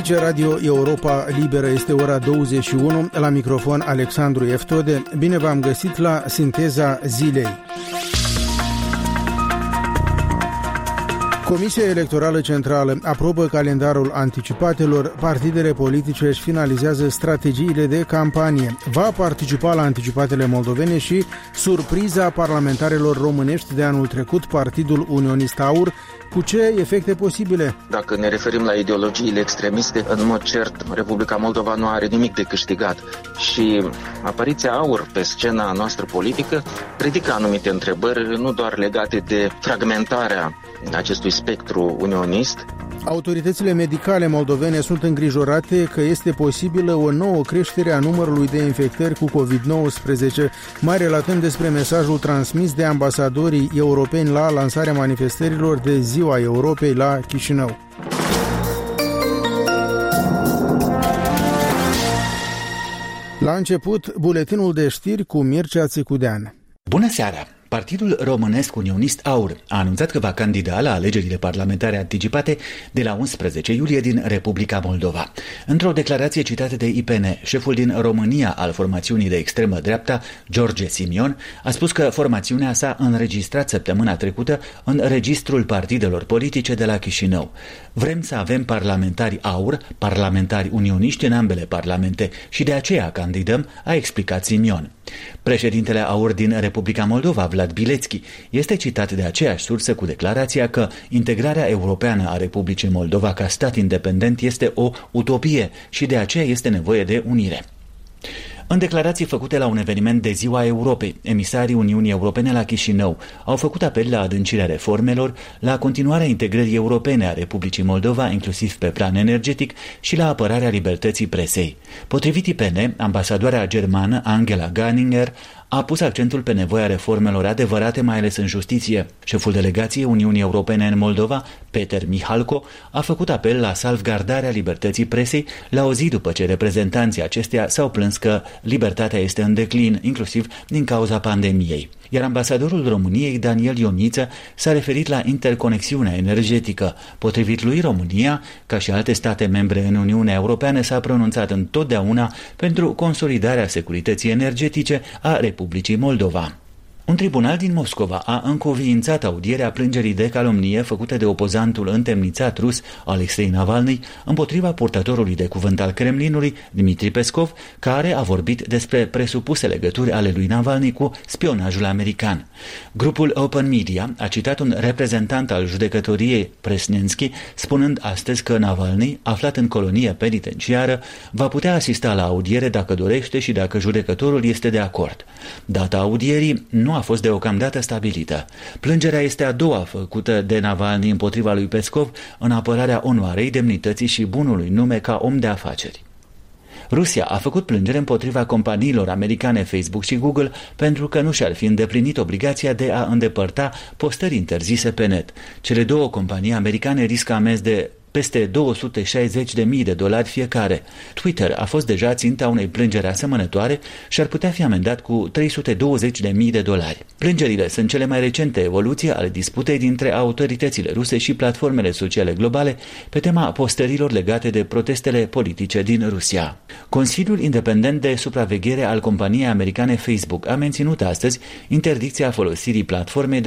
Aici Radio Europa Liberă, este ora 21, la microfon Alexandru Eftode. Bine v-am găsit la Sinteza Zilei. Comisia Electorală Centrală aprobă calendarul anticipatelor, partidele politice își finalizează strategiile de campanie. Va participa la anticipatele moldovene și surpriza parlamentarilor românești de anul trecut, Partidul Unionist Aur. Cu ce efecte posibile? Dacă ne referim la ideologiile extremiste, în mod cert, Republica Moldova nu are nimic de câștigat. Și apariția Aur pe scena noastră politică ridică anumite întrebări, nu doar legate de fragmentarea acestui spectru unionist. Autoritățile medicale moldovene sunt îngrijorate că este posibilă o nouă creștere a numărului de infectări cu COVID-19, mai relatând despre mesajul transmis de ambasadorii europeni la lansarea manifestărilor de Ziua Europei la Chișinău. La început, buletinul de știri cu Mircea Țicudean. Bună seara! Partidul Românesc Unionist Aur a anunțat că va candida la alegerile parlamentare anticipate de la 11 iulie din Republica Moldova. Într-o declarație citată de IPN, șeful din România al formațiunii de extremă dreapta, George Simion, a spus că formațiunea s-a înregistrat săptămâna trecută în registrul partidelor politice de la Chișinău. Vrem să avem parlamentari aur, parlamentari unioniști în ambele parlamente și de aceea candidăm, a explicat Simion. Președintele Aur din Republica Moldova, Vlad Bilețchi, este citat de aceeași sursă cu declarația că integrarea europeană a Republicii Moldova ca stat independent este o utopie și de aceea este nevoie de unire. În declarații făcute la un eveniment de Ziua Europei, emisarii Uniunii Europene la Chișinău au făcut apel la adâncirea reformelor, la continuarea integrării europene a Republicii Moldova, inclusiv pe plan energetic, și la apărarea libertății presei. Potrivit IPN, ambasadoarea germană Angela Garninger a pus accentul pe nevoia reformelor adevărate, mai ales în justiție. Șeful delegației Uniunii Europene în Moldova, Peter Mihalko, a făcut apel la salvgardarea libertății presei la o zi după ce reprezentanții acesteia s-au plâns că libertatea este în declin, inclusiv din cauza pandemiei. Iar ambasadorul României, Daniel Ioniță, s-a referit la interconexiunea energetică. Potrivit lui, România, ca și alte state membre în Uniunea Europeană, s-a pronunțat întotdeauna pentru consolidarea securității energetice a Republicii Moldova. Un tribunal din Moscova a încuviințat audierea plângerii de calomnie făcută de opozantul întemnițat rus Alexei Navalny împotriva purtătorului de cuvânt al Kremlinului, Dmitri Peskov, care a vorbit despre presupuse legături ale lui Navalny cu spionajul american. Grupul Open Media a citat un reprezentant al judecătoriei Presnenski spunând astăzi că Navalny, aflat în colonie penitenciară, va putea asista la audiere dacă dorește și dacă judecătorul este de acord. Data audierii nu a fost deocamdată stabilită. Plângerea este a doua făcută de Navalny împotriva lui Peskov în apărarea onoarei, demnității și bunului nume ca om de afaceri. Rusia a făcut plângere împotriva companiilor americane Facebook și Google pentru că nu și-ar fi îndeplinit obligația de a îndepărta postări interzise pe net. Cele două companii americane riscă amenzi de peste $260.000 fiecare. Twitter a fost deja ținta unei plângeri asemănătoare și ar putea fi amendat cu $320.000. Plângerile sunt cele mai recente evoluții ale disputei dintre autoritățile ruse și platformele sociale globale pe tema postărilor legate de protestele politice din Rusia. Consiliul Independent de Supraveghere al companiei americane Facebook a menținut astăzi interdicția folosirii platformei de